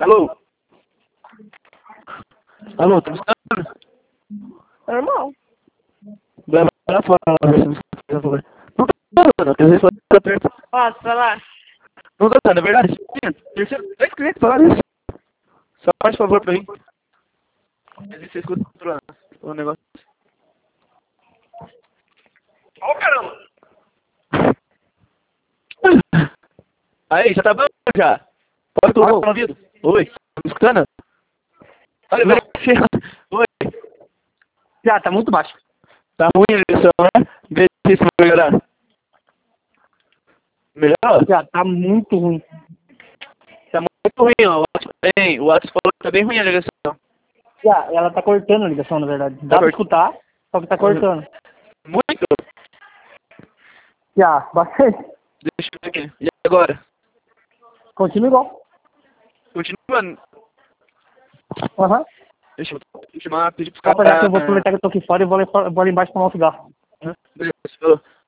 Alô? Alô, tá me escutando? Normal. Vai lá fora, lá, ver se me escuta, por favor. Não tá dando, quer dizer, só tá perto. Ó, pra lá. Não tá dando, é verdade? Terceiro, 3 clientes falaram isso. Só faz favor pra mim. Quer dizer, você escuta o negócio. Ó, caramba! Aí, já tá bom já? Pode colocar no ouvido. Oi, tá me escutando? Olha, vai ser. Oi. Já, tá muito baixo. Tá ruim a ligação, né? Vê se isso vai melhorar. Melhor? Já, tá muito ruim. Tá muito ruim, ó. O WhatsApp falou que tá bem ruim a ligação. Já, ela tá cortando a ligação, na verdade. Dá pra escutar, só que tá cortando. Muito? Já, bastante. Deixa eu ver aqui. E agora? Continua igual. Continuando. Aham. Deixa eu chamar, pedir pros Dá caras. pra já que eu vou aproveitar que eu tô aqui fora e vou ali embaixo tomar um cigarro. Beleza, falou.